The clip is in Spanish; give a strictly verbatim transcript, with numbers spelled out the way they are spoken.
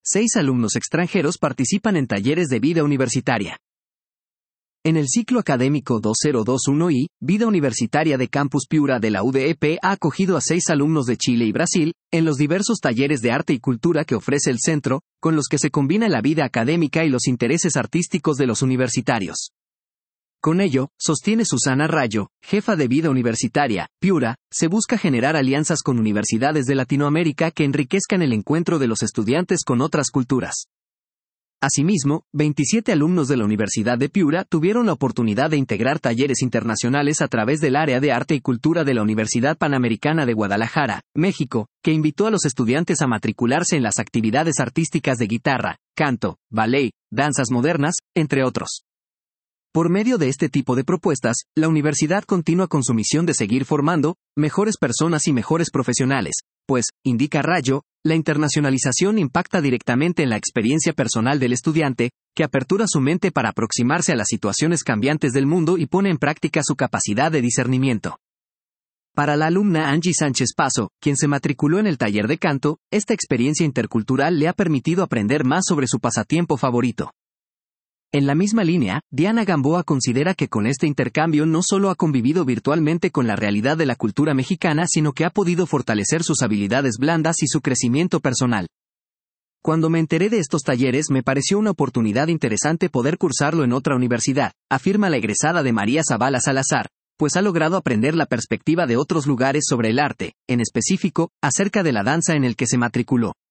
seis alumnos extranjeros participan en talleres de vida universitaria. En el ciclo académico dos mil veintiuno I, Vida Universitaria de Campus Piura de la U D E P ha acogido a seis alumnos de Chile y Brasil, en los diversos talleres de arte y cultura que ofrece el centro, con los que se combina la vida académica y los intereses artísticos de los universitarios. Con ello, sostiene Susana Rayo, jefa de Vida Universitaria, Piura, se busca generar alianzas con universidades de Latinoamérica que enriquezcan el encuentro de los estudiantes con otras culturas. Asimismo, veintisiete alumnos de la Universidad de Piura tuvieron la oportunidad de integrar talleres internacionales a través del área de arte y cultura de la Universidad Panamericana de Guadalajara, México, que invitó a los estudiantes a matricularse en las actividades artísticas de guitarra, canto, ballet, danzas modernas, entre otros. Por medio de este tipo de propuestas, la universidad continúa con su misión de seguir formando mejores personas y mejores profesionales, pues, indica Rayo, la internacionalización impacta directamente en la experiencia personal del estudiante, que apertura su mente para aproximarse a las situaciones cambiantes del mundo y pone en práctica su capacidad de discernimiento. Para la alumna Angie Sánchez Paso, quien se matriculó en el taller de canto, esta experiencia intercultural le ha permitido aprender más sobre su pasatiempo favorito. En la misma línea, Diana Gamboa considera que con este intercambio no solo ha convivido virtualmente con la realidad de la cultura mexicana, sino que ha podido fortalecer sus habilidades blandas y su crecimiento personal. Cuando me enteré de estos talleres me pareció una oportunidad interesante poder cursarlo en otra universidad, afirma la egresada de María Zavala Salazar, pues ha logrado aprender la perspectiva de otros lugares sobre el arte, en específico, acerca de la danza en el que se matriculó.